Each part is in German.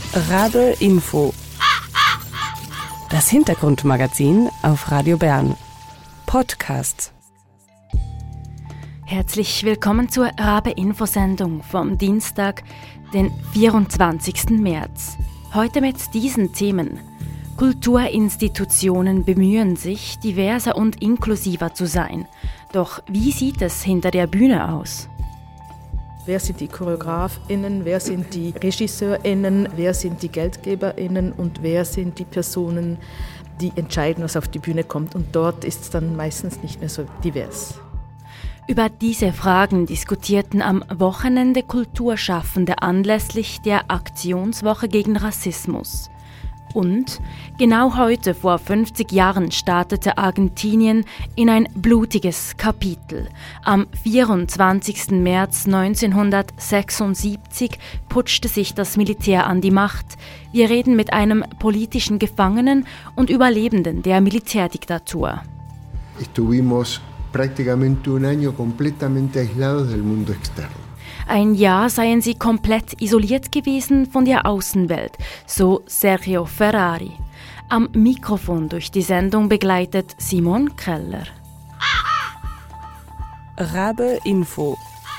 Rabe Info. Das Hintergrundmagazin auf Radio Bern. Podcast. Herzlich willkommen zur Rabe-Info-Sendung vom Dienstag, den 24. März. Heute mit diesen Themen. Kulturinstitutionen bemühen sich, diverser und inklusiver zu sein. Doch wie sieht es hinter der Bühne aus? Wer sind die ChoreografInnen, wer sind die RegisseurInnen, wer sind die GeldgeberInnen und wer sind die Personen, die entscheiden, was auf die Bühne kommt. Und dort ist es dann meistens nicht mehr so divers. Über diese Fragen diskutierten am Wochenende Kulturschaffende anlässlich der Aktionswoche gegen Rassismus. Und genau heute vor 50 Jahren startete Argentinien in ein blutiges Kapitel. Am 24. März 1976 putschte sich das Militär an die Macht. Wir reden mit einem politischen Gefangenen und Überlebenden der Militärdiktatur. Estuvimos prácticamente un año completamente aislados del mundo externo. Ein Jahr seien sie komplett isoliert gewesen von der Außenwelt, so Sergio Ferrari. Am Mikrofon durch die Sendung begleitet Simon Keller. Rabe Info.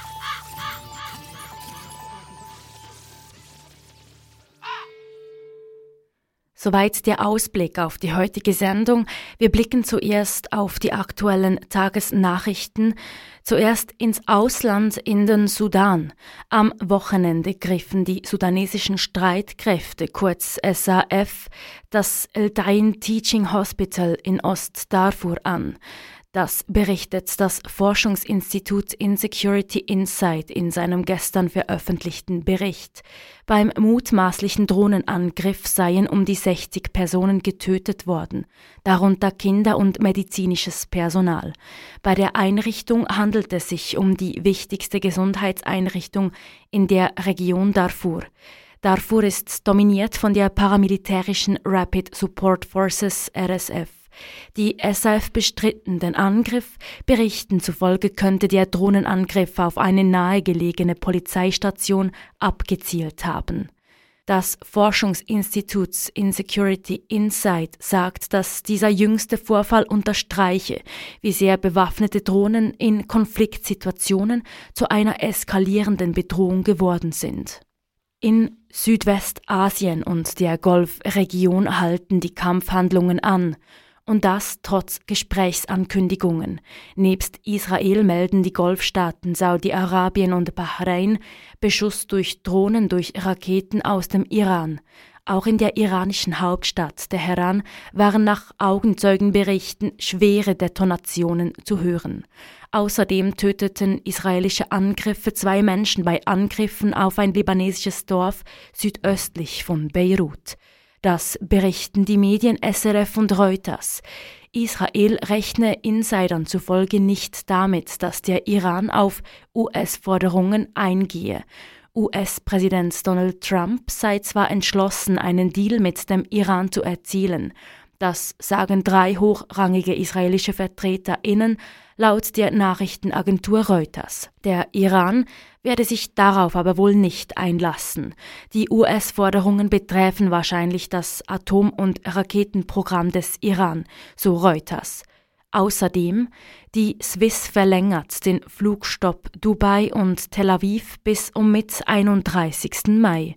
Soweit der Ausblick auf die heutige Sendung. Wir blicken zuerst auf die aktuellen Tagesnachrichten. Zuerst ins Ausland in den Sudan. Am Wochenende griffen die sudanesischen Streitkräfte, kurz SAF, das El-Dain Teaching Hospital in Ost-Darfur an. Das berichtet das Forschungsinstitut Insecurity Insight in seinem gestern veröffentlichten Bericht. Beim mutmaßlichen Drohnenangriff seien um die 60 Personen getötet worden, darunter Kinder und medizinisches Personal. Bei der Einrichtung handelt es sich um die wichtigste Gesundheitseinrichtung in der Region Darfur. Darfur ist dominiert von der paramilitärischen Rapid Support Forces RSF. Die SAF bestritten den Angriff. Berichten zufolge könnte der Drohnenangriff auf eine nahegelegene Polizeistation abgezielt haben. Das Forschungsinstitut Insecurity Insight sagt, dass dieser jüngste Vorfall unterstreiche, wie sehr bewaffnete Drohnen in Konfliktsituationen zu einer eskalierenden Bedrohung geworden sind. In Südwestasien und der Golfregion halten die Kampfhandlungen an. Und das trotz Gesprächsankündigungen. Nebst Israel melden die Golfstaaten Saudi-Arabien und Bahrain Beschuss durch Drohnen durch Raketen aus dem Iran. Auch in der iranischen Hauptstadt Teheran waren nach Augenzeugenberichten schwere Detonationen zu hören. Außerdem töteten israelische Angriffe 2 Menschen bei Angriffen auf ein libanesisches Dorf südöstlich von Beirut. Das berichten die Medien SRF und Reuters. Israel rechne Insidern zufolge nicht damit, dass der Iran auf US-Forderungen eingehe. US-Präsident Donald Trump sei zwar entschlossen, einen Deal mit dem Iran zu erzielen. Das sagen 3 hochrangige israelische VertreterInnen laut der Nachrichtenagentur Reuters. Der Iran werde sich darauf aber wohl nicht einlassen. Die US-Forderungen betreffen wahrscheinlich das Atom- und Raketenprogramm des Iran, so Reuters. Außerdem, die Swiss verlängert den Flugstopp Dubai und Tel Aviv bis um mit 31. Mai.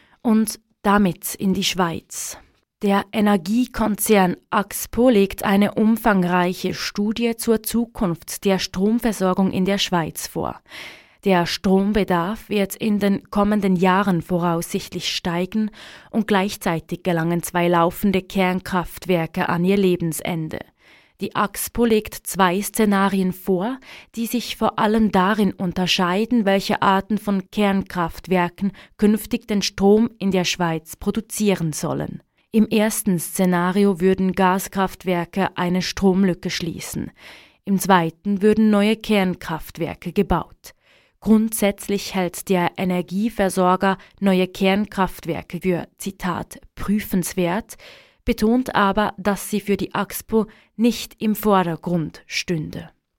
Und damit in die Schweiz. Der Energiekonzern Axpo legt eine umfangreiche Studie zur Zukunft der Stromversorgung in der Schweiz vor. Der Strombedarf wird in den kommenden Jahren voraussichtlich steigen und gleichzeitig gelangen 2 laufende Kernkraftwerke an ihr Lebensende. Die Axpo legt 2 Szenarien vor, die sich vor allem darin unterscheiden, welche Arten von Kernkraftwerken künftig den Strom in der Schweiz produzieren sollen. Im ersten Szenario würden Gaskraftwerke eine Stromlücke schließen. Im zweiten würden neue Kernkraftwerke gebaut. Grundsätzlich hält der Energieversorger neue Kernkraftwerke für, Zitat, prüfenswert, betont aber, dass sie für die Axpo nicht im Vordergrund stünde.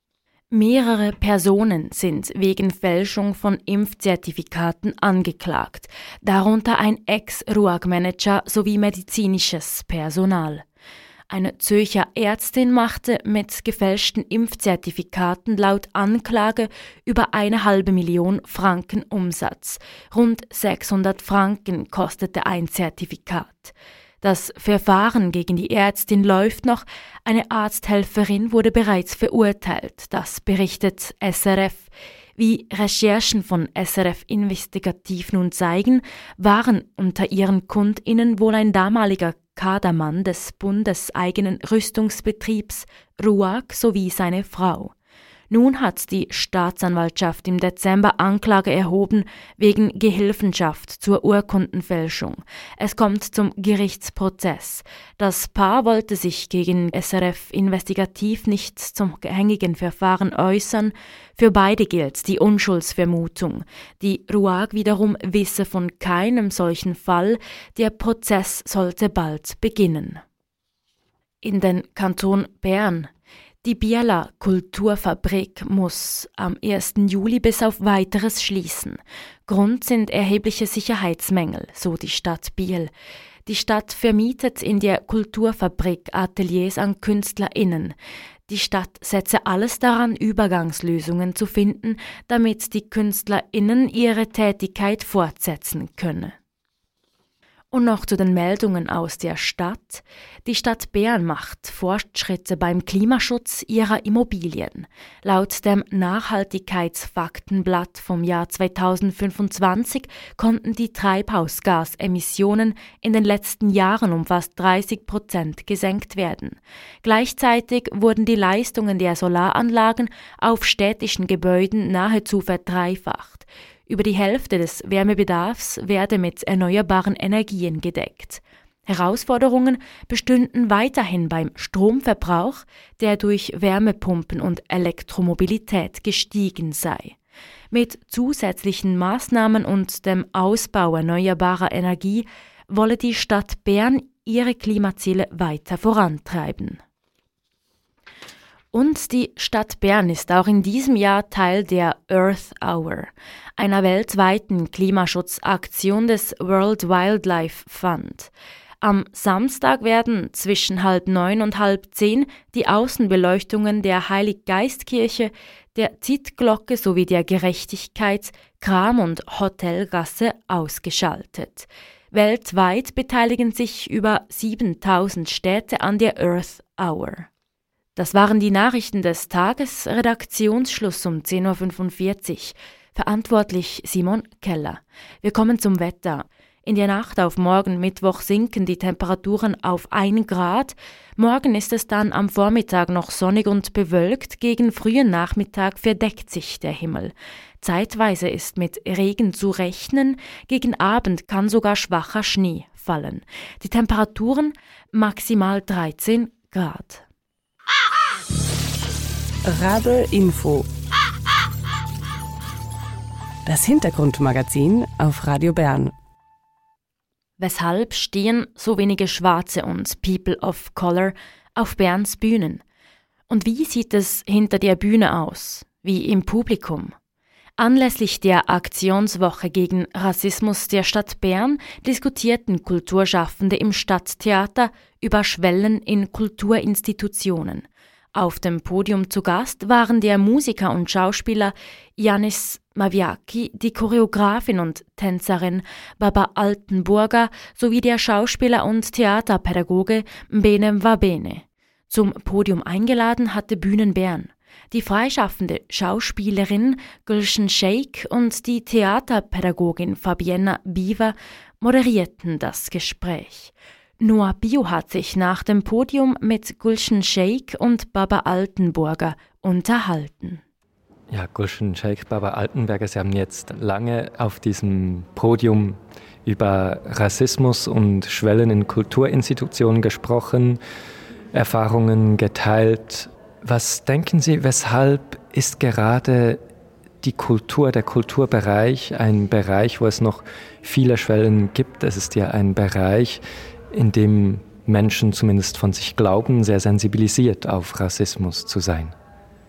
Mehrere Personen sind wegen Fälschung von Impfzertifikaten angeklagt, darunter ein Ex-RUAG-Manager sowie medizinisches Personal. Eine Zürcher Ärztin machte mit gefälschten Impfzertifikaten laut Anklage über 1,5 Million Franken Umsatz. Rund 600 Franken kostete ein Zertifikat. Das Verfahren gegen die Ärztin läuft noch. Eine Arzthelferin wurde bereits verurteilt. Das berichtet SRF. Wie Recherchen von SRF Investigativ nun zeigen, waren unter ihren KundInnen wohl ein damaliger Kadermann des bundeseigenen Rüstungsbetriebs RUAG sowie seine Frau. Nun hat die Staatsanwaltschaft im Dezember Anklage erhoben wegen Gehilfenschaft zur Urkundenfälschung. Es kommt zum Gerichtsprozess. Das Paar wollte sich gegen SRF Investigativ nicht zum gängigen Verfahren äußern. Für beide gilt die Unschuldsvermutung. Die RUAG wiederum wisse von keinem solchen Fall. Der Prozess sollte bald beginnen. In den Kanton Bern. Die Biela Kulturfabrik muss am 1. Juli bis auf Weiteres schließen. Grund sind erhebliche Sicherheitsmängel, so die Stadt Biel. Die Stadt vermietet in der Kulturfabrik Ateliers an KünstlerInnen. Die Stadt setze alles daran, Übergangslösungen zu finden, damit die KünstlerInnen ihre Tätigkeit fortsetzen können. Und noch zu den Meldungen aus der Stadt. Die Stadt Bern macht Fortschritte beim Klimaschutz ihrer Immobilien. Laut dem Nachhaltigkeitsfaktenblatt vom Jahr 2025 konnten die Treibhausgasemissionen in den letzten Jahren um fast 30% gesenkt werden. Gleichzeitig wurden die Leistungen der Solaranlagen auf städtischen Gebäuden nahezu verdreifacht. Über die Hälfte des Wärmebedarfs werde mit erneuerbaren Energien gedeckt. Herausforderungen bestünden weiterhin beim Stromverbrauch, der durch Wärmepumpen und Elektromobilität gestiegen sei. Mit zusätzlichen Maßnahmen und dem Ausbau erneuerbarer Energie wolle die Stadt Bern ihre Klimaziele weiter vorantreiben. Und die Stadt Bern ist auch in diesem Jahr Teil der Earth Hour, einer weltweiten Klimaschutzaktion des World Wildlife Fund. Am Samstag werden zwischen 8:30 und 9:30 die Außenbeleuchtungen der Heiliggeistkirche, der Zitglocke sowie der Gerechtigkeits-, Kram- und Hotelgasse ausgeschaltet. Weltweit beteiligen sich über 7.000 Städte an der Earth Hour. Das waren die Nachrichten des Tages, Redaktionsschluss um 10:45 Uhr. Verantwortlich Simon Keller. Wir kommen zum Wetter. In der Nacht auf morgen Mittwoch sinken die Temperaturen auf 1 Grad. Morgen ist es dann am Vormittag noch sonnig und bewölkt. Gegen frühen Nachmittag verdeckt sich der Himmel. Zeitweise ist mit Regen zu rechnen. Gegen Abend kann sogar schwacher Schnee fallen. Die Temperaturen maximal 13 Grad. Rabe Info. Das Hintergrundmagazin auf Radio Bern. Weshalb stehen so wenige Schwarze und People of Color auf Berns Bühnen? Und wie sieht es hinter der Bühne aus? Wie im Publikum? Anlässlich der Aktionswoche gegen Rassismus der Stadt Bern diskutierten Kulturschaffende im Stadttheater über Schwellen in Kulturinstitutionen. Auf dem Podium zu Gast waren der Musiker und Schauspieler Yanis Maviaki, die Choreografin und Tänzerin Baba Altenburger sowie der Schauspieler und Theaterpädagoge Benem Wabene. Zum Podium eingeladen hatte Bühnen Bern. Die freischaffende Schauspielerin Gülşen Sheikh und die Theaterpädagogin Fabienne Biewer moderierten das Gespräch. Noah Bio hat sich nach dem Podium mit Gülşen Sheikh und Baba Altenburger unterhalten. Ja, Gülşen Sheikh, Baba Altenburger, Sie haben jetzt lange auf diesem Podium über Rassismus und Schwellen in Kulturinstitutionen gesprochen, Erfahrungen geteilt. Was denken Sie, weshalb ist gerade die Kultur, der Kulturbereich ein Bereich, wo es noch viele Schwellen gibt? Es ist ja ein Bereich, in dem Menschen zumindest von sich glauben, sehr sensibilisiert auf Rassismus zu sein.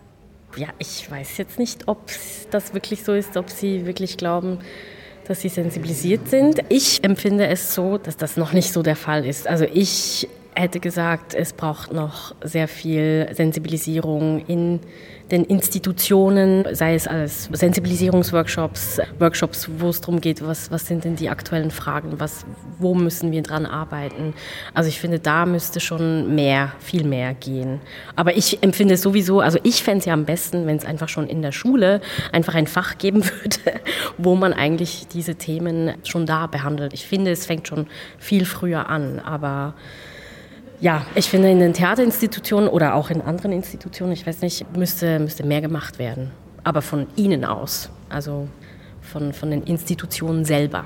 Ja, ich weiß jetzt nicht, ob das wirklich so ist, ob sie wirklich glauben, dass sie sensibilisiert sind. Ich empfinde es so, dass das noch nicht so der Fall ist. Also ich hätte gesagt, es braucht noch sehr viel Sensibilisierung in den Institutionen, sei es als Sensibilisierungsworkshops, Workshops, wo es darum geht, was sind denn die aktuellen Fragen, wo müssen wir dran arbeiten. Also ich finde, da müsste schon viel mehr gehen. Aber ich empfinde es sowieso, also ich fände es ja am besten, wenn es einfach schon in der Schule einfach ein Fach geben würde, wo man eigentlich diese Themen schon da behandelt. Ich finde, es fängt schon viel früher an, aber ja, ich finde, in den Theaterinstitutionen oder auch in anderen Institutionen, ich weiß nicht, müsste mehr gemacht werden. Aber von ihnen aus, also von den Institutionen selber.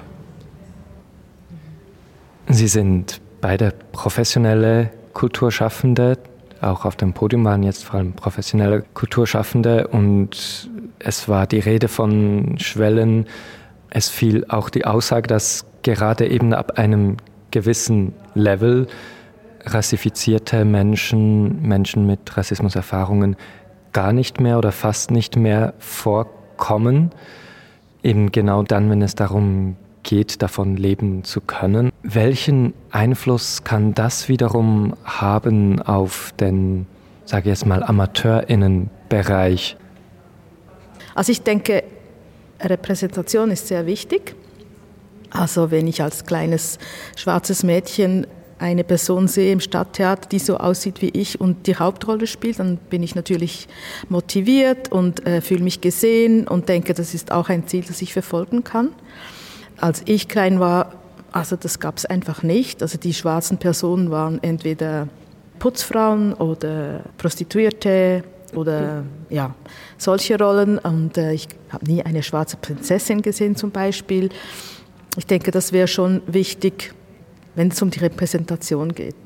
Sie sind beide professionelle Kulturschaffende. Auch auf dem Podium waren jetzt vor allem professionelle Kulturschaffende. Und es war die Rede von Schwellen. Es fiel auch die Aussage, dass gerade eben ab einem gewissen Level rassifizierte Menschen mit Rassismuserfahrungen gar nicht mehr oder fast nicht mehr vorkommen. Eben genau dann, wenn es darum geht, davon leben zu können. Welchen Einfluss kann das wiederum haben auf den, sage ich jetzt mal, AmateurInnenbereich? Also ich denke, Repräsentation ist sehr wichtig. Also wenn ich als kleines schwarzes Mädchen eine Person sehe im Stadttheater, die so aussieht wie ich und die Hauptrolle spielt, dann bin ich natürlich motiviert und fühle mich gesehen und denke, das ist auch ein Ziel, das ich verfolgen kann. Als ich klein war, also das gab es einfach nicht. Also die schwarzen Personen waren entweder Putzfrauen oder Prostituierte oder ja, solche Rollen. Und ich habe nie eine schwarze Prinzessin gesehen zum Beispiel. Ich denke, das wäre schon wichtig, wenn es um die Repräsentation geht.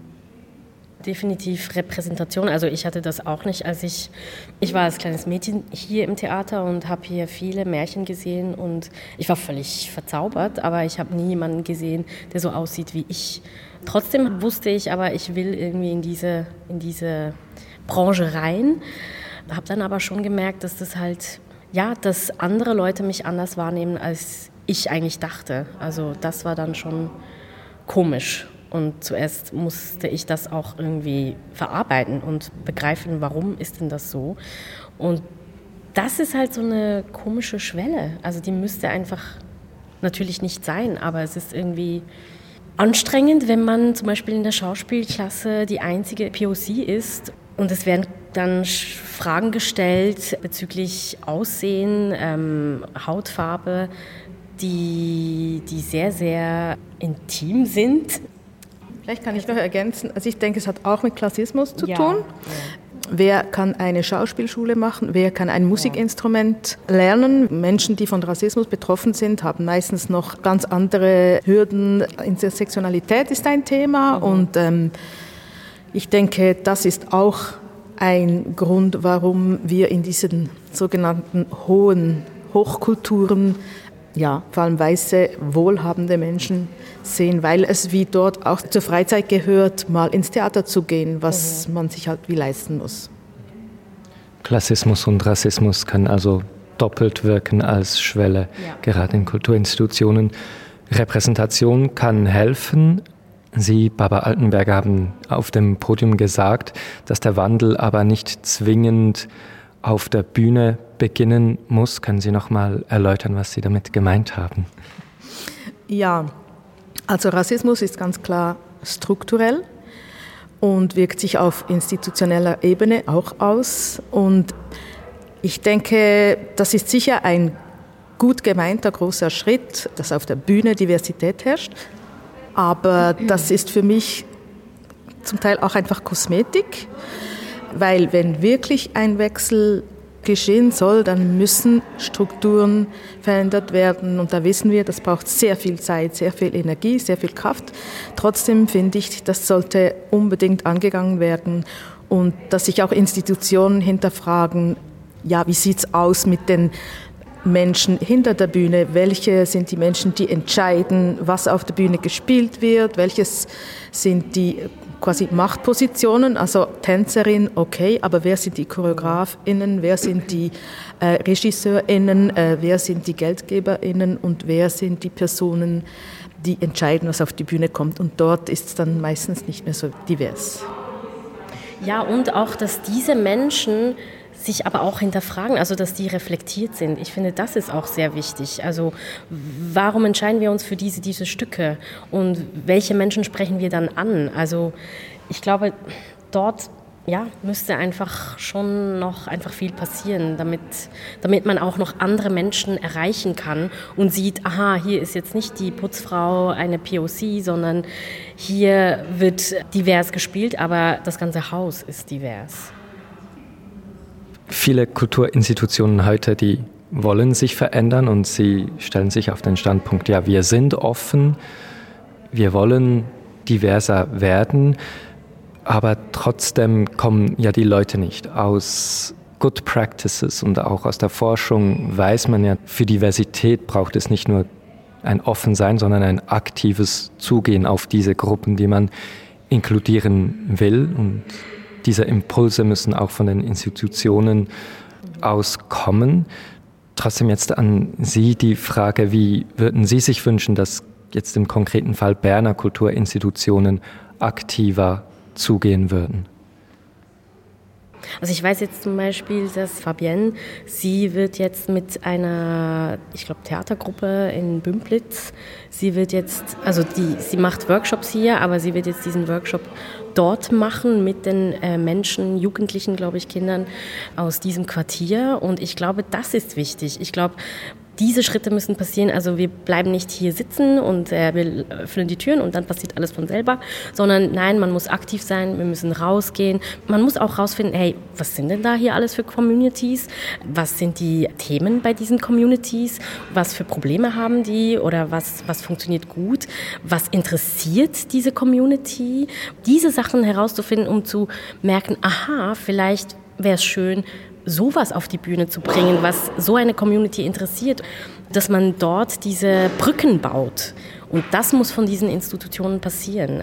Definitiv Repräsentation. Also ich hatte das auch nicht, als ich war als kleines Mädchen hier im Theater und habe hier viele Märchen gesehen und ich war völlig verzaubert, aber ich habe nie jemanden gesehen, der so aussieht wie ich. Trotzdem wusste ich aber, ich will irgendwie in diese Branche rein. Habe dann aber schon gemerkt, dass dass andere Leute mich anders wahrnehmen, als ich eigentlich dachte. Also das war dann schon komisch. Und zuerst musste ich das auch irgendwie verarbeiten und begreifen, warum ist denn das so. Und das ist halt so eine komische Schwelle. Also die müsste einfach natürlich nicht sein, aber es ist irgendwie anstrengend, wenn man zum Beispiel in der Schauspielklasse die einzige POC ist. Und es werden dann Fragen gestellt bezüglich Aussehen, Hautfarbe, die sehr, sehr intim sind. Vielleicht kann ich noch ergänzen, also ich denke, es hat auch mit Klassismus zu tun. Ja. Wer kann eine Schauspielschule machen? Wer kann ein Musikinstrument lernen? Menschen, die von Rassismus betroffen sind, haben meistens noch ganz andere Hürden. Intersektionalität ist ein Thema und ich denke, das ist auch ein Grund, warum wir in diesen sogenannten Hochkulturen, ja, vor allem weiße, wohlhabende Menschen sehen, weil es wie dort auch zur Freizeit gehört, mal ins Theater zu gehen, was man sich halt wie leisten muss. Klassismus und Rassismus kann also doppelt wirken als Schwelle, gerade in Kulturinstitutionen. Repräsentation kann helfen. Sie, Barbara Altenberger, haben auf dem Podium gesagt, dass der Wandel aber nicht zwingend auf der Bühne beginnen muss. Können Sie noch mal erläutern, was Sie damit gemeint haben? Ja, also Rassismus ist ganz klar strukturell und wirkt sich auf institutioneller Ebene auch aus. Und ich denke, das ist sicher ein gut gemeinter großer Schritt, dass auf der Bühne Diversität herrscht. Aber das ist für mich zum Teil auch einfach Kosmetik, weil wenn wirklich ein Wechsel geschehen soll, dann müssen Strukturen verändert werden. Und da wissen wir, das braucht sehr viel Zeit, sehr viel Energie, sehr viel Kraft. Trotzdem finde ich, das sollte unbedingt angegangen werden und dass sich auch Institutionen hinterfragen, ja, wie sieht es aus mit den Menschen hinter der Bühne, welche sind die Menschen, die entscheiden, was auf der Bühne gespielt wird, welches sind die quasi Machtpositionen, also Tänzerin, okay, aber wer sind die ChoreografInnen, wer sind die RegisseurInnen, wer sind die GeldgeberInnen und wer sind die Personen, die entscheiden, was auf die Bühne kommt. Und dort ist es dann meistens nicht mehr so divers. Ja, und auch, dass diese Menschen sich aber auch hinterfragen, also dass die reflektiert sind. Ich finde, das ist auch sehr wichtig. Also warum entscheiden wir uns für diese Stücke und welche Menschen sprechen wir dann an? Also ich glaube, dort müsste einfach schon noch einfach viel passieren, damit man auch noch andere Menschen erreichen kann und sieht, aha, hier ist jetzt nicht die Putzfrau eine POC, sondern hier wird divers gespielt, aber das ganze Haus ist divers. Viele Kulturinstitutionen heute, die wollen sich verändern und sie stellen sich auf den Standpunkt, ja, wir sind offen, wir wollen diverser werden, aber trotzdem kommen ja die Leute nicht. Aus Good Practices und auch aus der Forschung weiß man ja, für Diversität braucht es nicht nur ein Offensein, sondern ein aktives Zugehen auf diese Gruppen, die man inkludieren will, und diese Impulse müssen auch von den Institutionen auskommen. Trotzdem jetzt an Sie die Frage, wie würden Sie sich wünschen, dass jetzt im konkreten Fall Berner Kulturinstitutionen aktiver zugehen würden? Also ich weiß jetzt zum Beispiel, dass Fabienne, sie wird jetzt mit einer, ich glaube, Theatergruppe in Bümplitz, sie macht Workshops hier, aber sie wird jetzt diesen Workshop dort machen mit den Menschen, Jugendlichen, glaube ich, Kindern aus diesem Quartier. Und ich glaube, das ist wichtig. Ich glaube, diese Schritte müssen passieren, also wir bleiben nicht hier sitzen und wir öffnen die Türen und dann passiert alles von selber, sondern nein, man muss aktiv sein, wir müssen rausgehen. Man muss auch rausfinden, hey, was sind denn da hier alles für Communities? Was sind die Themen bei diesen Communities? Was für Probleme haben die oder was funktioniert gut? Was interessiert diese Community? Diese Sachen herauszufinden, um zu merken, aha, vielleicht wäre es schön, sowas auf die Bühne zu bringen, was so eine Community interessiert, dass man dort diese Brücken baut. Und das muss von diesen Institutionen passieren.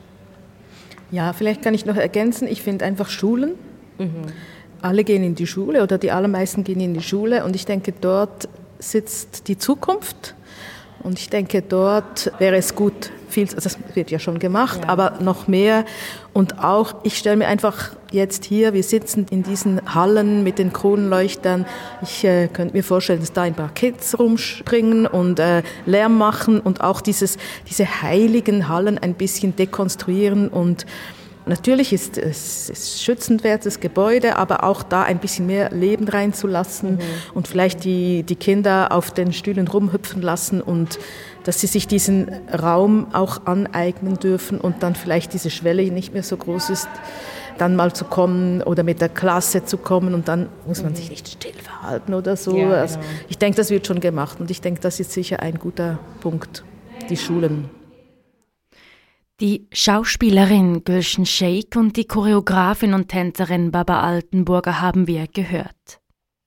Ja, vielleicht kann ich noch ergänzen, ich finde einfach Schulen. Alle gehen in die Schule oder die allermeisten gehen in die Schule und ich denke, dort sitzt die Zukunft. Und ich denke, dort wäre es gut, das wird ja schon gemacht, aber noch mehr. Und auch, ich stelle mir einfach jetzt hier, wir sitzen in diesen Hallen mit den Kronleuchtern. Ich könnte mir vorstellen, dass da ein paar Kids rumspringen und Lärm machen und auch diese heiligen Hallen ein bisschen dekonstruieren. Und natürlich ist es schützenswertes Gebäude, aber auch da ein bisschen mehr Leben reinzulassen und vielleicht die Kinder auf den Stühlen rumhüpfen lassen und dass sie sich diesen Raum auch aneignen dürfen und dann vielleicht diese Schwelle nicht mehr so groß ist, dann mal zu kommen oder mit der Klasse zu kommen und dann muss man sich nicht still verhalten oder so. Ja, also ich denke, das wird schon gemacht und ich denke, das ist sicher ein guter Punkt, die Schulen. Die Schauspielerin Gülşen Sheikh und die Choreografin und Tänzerin Baba Altenburger haben wir gehört.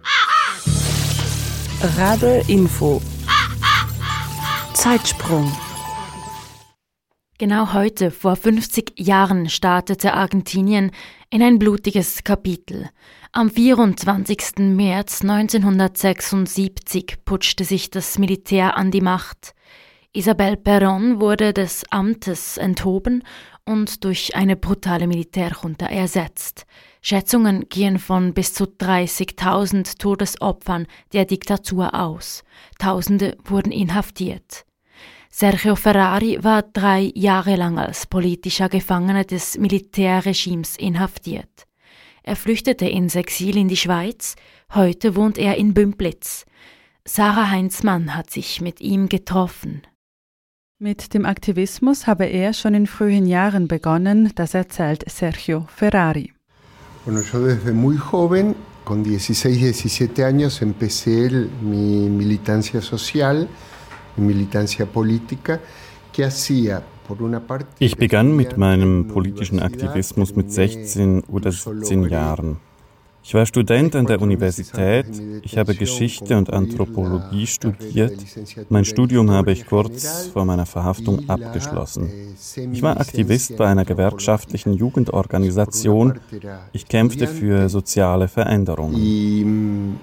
Radar Info. Zeitsprung. Genau heute, vor 50 Jahren, startete Argentinien in ein blutiges Kapitel. Am 24. März 1976 putschte sich das Militär an die Macht. Isabel Perón wurde des Amtes enthoben und durch eine brutale Militärjunta ersetzt. Schätzungen gehen von bis zu 30.000 Todesopfern der Diktatur aus. Tausende wurden inhaftiert. Sergio Ferrari war 3 Jahre lang als politischer Gefangener des Militärregimes inhaftiert. Er flüchtete ins Exil in die Schweiz, heute wohnt er in Bümplitz. Sarah Heinzmann hat sich mit ihm getroffen. Mit dem Aktivismus habe er schon in frühen Jahren begonnen, das erzählt Sergio Ferrari. Bueno, yo desde muy joven, con 16, 17 años, empecé mi militancia social, mi militancia política, que hacía por una parte... Ich begann mit meinem politischen Aktivismus mit 16 oder 17 Jahren. Ich war Student an der Universität, ich habe Geschichte und Anthropologie studiert. Mein Studium habe ich kurz vor meiner Verhaftung abgeschlossen. Ich war Aktivist bei einer gewerkschaftlichen Jugendorganisation. Ich kämpfte für soziale Veränderungen.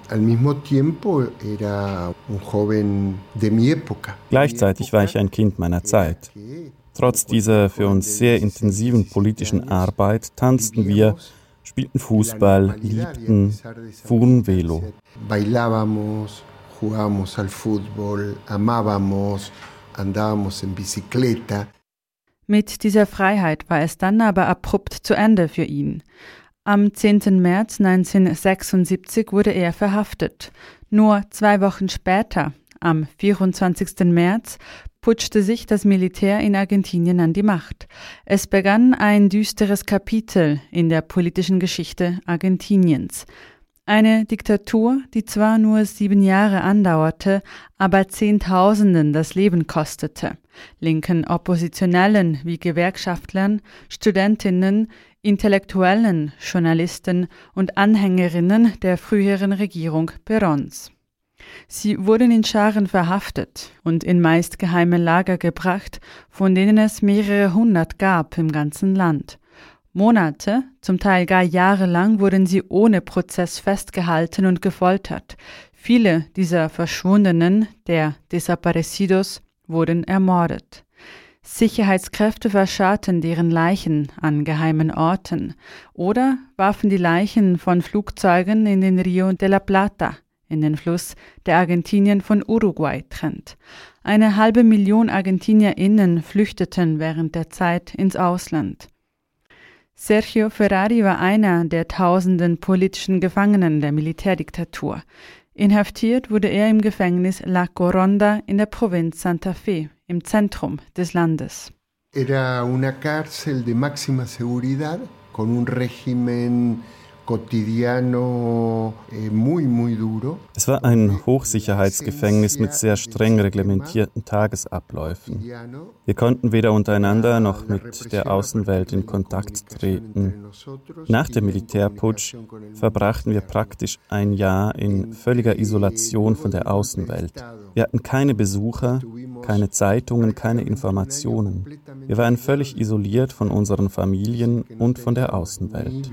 Gleichzeitig war ich ein Kind meiner Zeit. Trotz dieser für uns sehr intensiven politischen Arbeit tanzten wir, spielten Fußball, liebten, fuhren Velo. Bailábamos, jugábamos al fútbol, amábamos, andábamos en bicicleta. Mit dieser Freiheit war es dann aber abrupt zu Ende für ihn. Am 10. März 1976 wurde er verhaftet. Nur 2 Wochen später, am 24. März, putschte sich das Militär in Argentinien an die Macht. Es begann ein düsteres Kapitel in der politischen Geschichte Argentiniens. Eine Diktatur, die zwar nur 7 Jahre andauerte, aber Zehntausenden das Leben kostete. Linken Oppositionellen wie Gewerkschaftlern, Studentinnen, Intellektuellen, Journalisten und Anhängerinnen der früheren Regierung Peróns. Sie wurden in Scharen verhaftet und in meist geheime Lager gebracht, von denen es mehrere 100 gab im ganzen Land. Monate, zum Teil gar jahrelang wurden sie ohne Prozess festgehalten und gefoltert. Viele dieser Verschwundenen, der Desaparecidos, wurden ermordet. Sicherheitskräfte verscharrten deren Leichen an geheimen Orten oder warfen die Leichen von Flugzeugen in den Rio de la Plata, in den Fluss, der Argentinien von Uruguay trennt. 500.000 ArgentinierInnen flüchteten während der Zeit ins Ausland. Sergio Ferrari war einer der tausenden politischen Gefangenen der Militärdiktatur. Inhaftiert wurde er im Gefängnis La Coronda in der Provinz Santa Fe, im Zentrum des Landes. Era una cárcel de máxima seguridad con un régimen cotidiano muy duro. Es war ein Hochsicherheitsgefängnis mit sehr streng reglementierten Tagesabläufen. Wir konnten weder untereinander noch mit der Außenwelt in Kontakt treten. Nach dem Militärputsch verbrachten wir praktisch ein Jahr in völliger Isolation von der Außenwelt. Wir hatten keine Besucher, keine Zeitungen, keine Informationen. Wir waren völlig isoliert von unseren Familien und von der Außenwelt.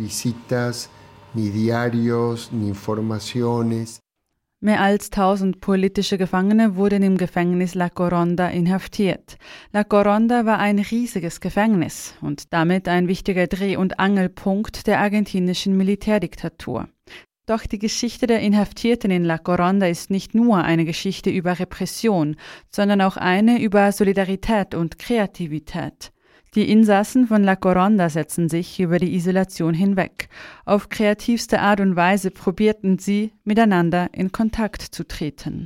Ni diarios, ni informaciones. Mehr als 1000 politische Gefangene wurden im Gefängnis La Coronda inhaftiert. La Coronda war ein riesiges Gefängnis und damit ein wichtiger Dreh- und Angelpunkt der argentinischen Militärdiktatur. Doch die Geschichte der Inhaftierten in La Coronda ist nicht nur eine Geschichte über Repression, sondern auch eine über Solidarität und Kreativität. Die Insassen von La Coronda setzten sich über die Isolation hinweg. Auf kreativste Art und Weise probierten sie, miteinander in Kontakt zu treten.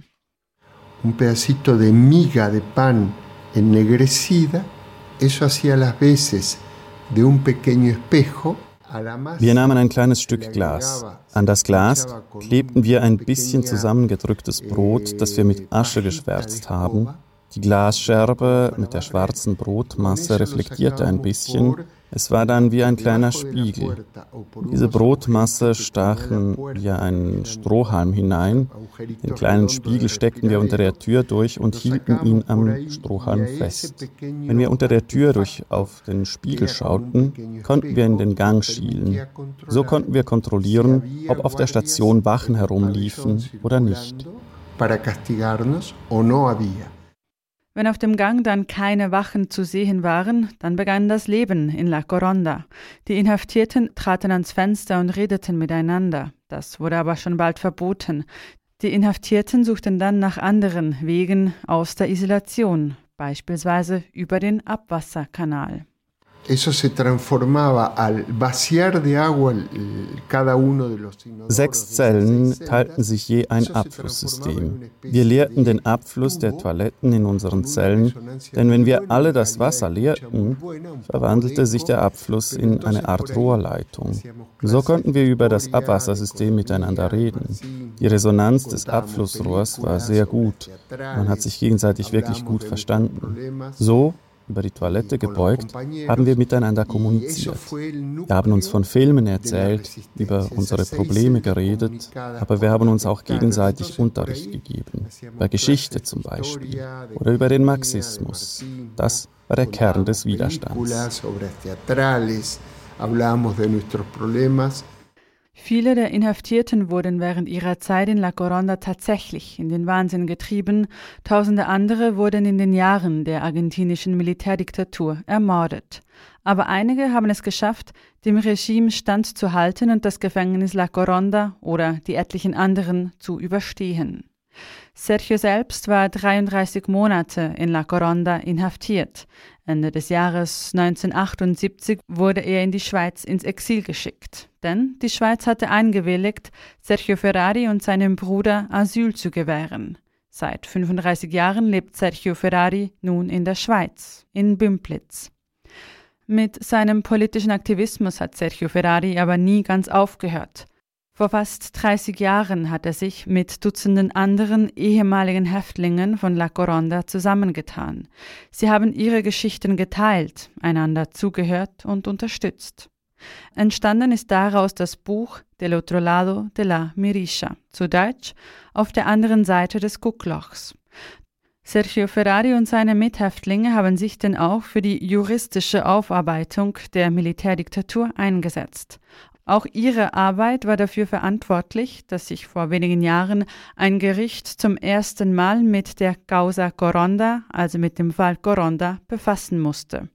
Un pedacito de miga de pan ennegrecida, eso hacía las veces de un pequeño espejo. Wir nahmen ein kleines Stück Glas. An das Glas klebten wir ein bisschen zusammengedrücktes Brot, das wir mit Asche geschwärzt haben. Die Glasscherbe mit der schwarzen Brotmasse reflektierte ein bisschen. Es war dann wie ein kleiner Spiegel. Diese Brotmasse stachen wir einen Strohhalm hinein. Den kleinen Spiegel steckten wir unter der Tür durch und hielten ihn am Strohhalm fest. Wenn wir unter der Tür durch auf den Spiegel schauten, konnten wir in den Gang schielen. So konnten wir kontrollieren, ob auf der Station Wachen herumliefen oder nicht. Para castigarnos o no había. Wenn auf dem Gang dann keine Wachen zu sehen waren, dann begann das Leben in La Coronda. Die Inhaftierten traten ans Fenster und redeten miteinander. Das wurde aber schon bald verboten. Die Inhaftierten suchten dann nach anderen Wegen aus der Isolation, beispielsweise über den Abwasserkanal. Eso se transformaba al vaciar de agua cada uno de los inodoros. 6 Zellen teilten sich je ein Abflusssystem. Wir leerten den Abfluss der Toiletten in unseren Zellen, denn wenn wir alle das Wasser leerten, verwandelte sich der Abfluss in eine Art Rohrleitung. So konnten wir über das Abwassersystem miteinander reden. Die Resonanz des Abflussrohrs war sehr gut. Man hat sich gegenseitig wirklich gut verstanden. So über die Toilette gebeugt, haben wir miteinander kommuniziert. Wir haben uns von Filmen erzählt, über unsere Probleme geredet, aber wir haben uns auch gegenseitig Unterricht gegeben, über Geschichte zum Beispiel oder über den Marxismus. Das war der Kern des Widerstands. Viele der Inhaftierten wurden während ihrer Zeit in La Coronda tatsächlich in den Wahnsinn getrieben, Tausende andere wurden in den Jahren der argentinischen Militärdiktatur ermordet. Aber einige haben es geschafft, dem Regime standzuhalten und das Gefängnis La Coronda oder die etlichen anderen zu überstehen. Sergio selbst war 33 Monate in La Coronda inhaftiert. Ende des Jahres 1978 wurde er in die Schweiz ins Exil geschickt. Denn die Schweiz hatte eingewilligt, Sergio Ferrari und seinem Bruder Asyl zu gewähren. Seit 35 Jahren lebt Sergio Ferrari nun in der Schweiz, in Bümpliz. Mit seinem politischen Aktivismus hat Sergio Ferrari aber nie ganz aufgehört. Vor fast 30 Jahren hat er sich mit Dutzenden anderen ehemaligen Häftlingen von La Coronda zusammengetan. Sie haben ihre Geschichten geteilt, einander zugehört und unterstützt. Entstanden ist daraus das Buch Del otro lado de la Mirisha, zu Deutsch Auf der anderen Seite des Gucklochs. Sergio Ferrari und seine Mithäftlinge haben sich denn auch für die juristische Aufarbeitung der Militärdiktatur eingesetzt. Auch ihre Arbeit war dafür verantwortlich, dass sich vor wenigen Jahren ein Gericht zum ersten Mal mit der Causa Coronda, also mit dem Fall Coronda, befassen musste.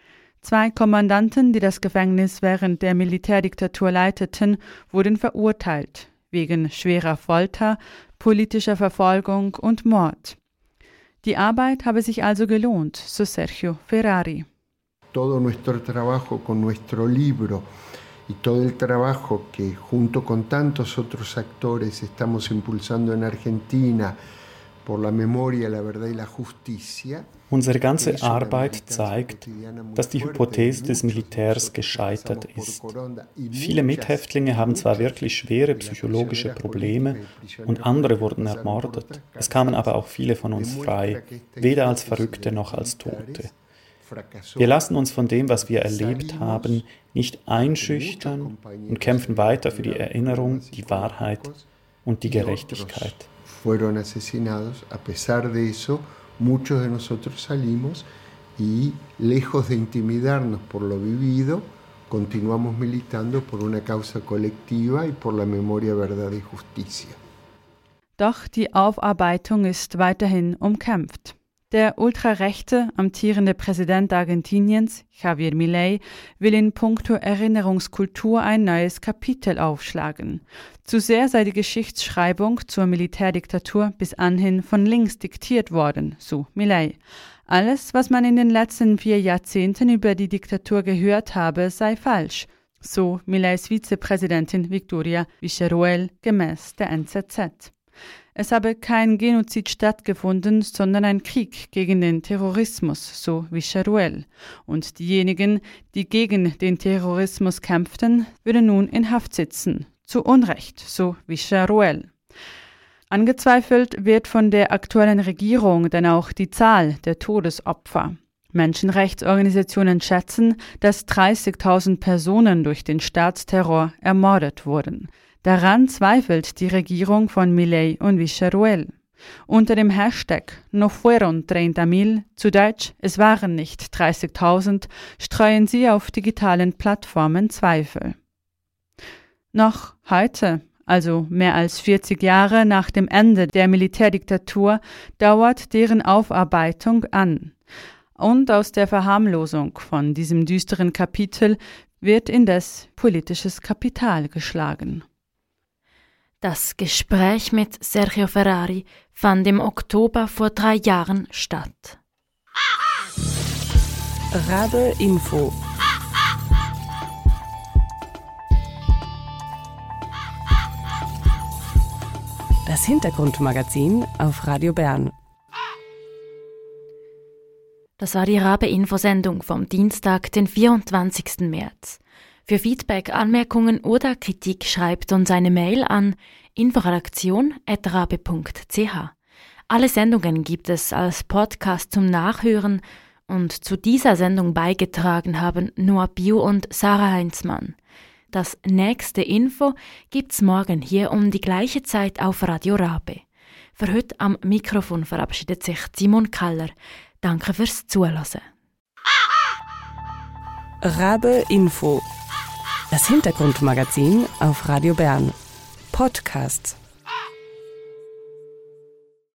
2 Kommandanten, die das Gefängnis während der Militärdiktatur leiteten, wurden verurteilt, wegen schwerer Folter, politischer Verfolgung und Mord. Die Arbeit habe sich also gelohnt, so Sergio Ferrari. Todo nuestro trabajo con nuestro libro y todo el trabajo que junto con tantos otros actores estamos impulsando en Argentina por la memoria, la verdad y la justicia. Unsere ganze Arbeit zeigt, dass die Hypothese des Militärs gescheitert ist. Viele Mithäftlinge haben zwar wirklich schwere psychologische Probleme und andere wurden ermordet. Es kamen aber auch viele von uns frei, weder als Verrückte noch als Tote. Wir lassen uns von dem, was wir erlebt haben, nicht einschüchtern und kämpfen weiter für die Erinnerung, die Wahrheit und die Gerechtigkeit. Fueron asesinados, a pesar de eso, muchos de nosotros salimos y lejos de intimidarnos por lo vivido, continuamos militando por una causa colectiva y por la memoria, verdad y justicia. Doch die Aufarbeitung ist weiterhin umkämpft. Der ultrarechte, amtierende Präsident Argentiniens, Javier Milei, will in puncto Erinnerungskultur ein neues Kapitel aufschlagen. Zu sehr sei die Geschichtsschreibung zur Militärdiktatur bis anhin von links diktiert worden, so Milei. Alles, was man in den letzten 4 Jahrzehnten über die Diktatur gehört habe, sei falsch, so Mileis Vizepräsidentin Victoria Viceruel gemäß der NZZ. Es habe kein Genozid stattgefunden, sondern ein Krieg gegen den Terrorismus, so Viceruel. Und diejenigen, die gegen den Terrorismus kämpften, würden nun in Haft sitzen. Zu Unrecht, so Viceruel. Angezweifelt wird von der aktuellen Regierung denn auch die Zahl der Todesopfer. Menschenrechtsorganisationen schätzen, dass 30.000 Personen durch den Staatsterror ermordet wurden. Daran zweifelt die Regierung von Milei und Viceruel. Unter dem Hashtag No fueron 30.000, zu Deutsch Es waren nicht 30.000, streuen sie auf digitalen Plattformen Zweifel. Noch heute, also mehr als 40 Jahre nach dem Ende der Militärdiktatur, dauert deren Aufarbeitung an. Und aus der Verharmlosung von diesem düsteren Kapitel wird indes politisches Kapital geschlagen. Das Gespräch mit Sergio Ferrari fand im Oktober vor 3 Jahren statt. Rabe Info. Das Hintergrundmagazin auf Radio Bern. Das war die Rabe-Info-Sendung vom Dienstag, den 24. März. Für Feedback, Anmerkungen oder Kritik schreibt uns eine Mail an inforedaktion@rabe.ch. Alle Sendungen gibt es als Podcast zum Nachhören Und zu dieser Sendung beigetragen haben Noah Biu und Sarah Heinzmann. Das nächste Info gibt's morgen hier um die gleiche Zeit auf Radio Rabe. Für heute am Mikrofon verabschiedet sich Simon Keller. Danke fürs Zuhören. Rabe Info. Das Hintergrundmagazin auf Radio Bern. Podcasts.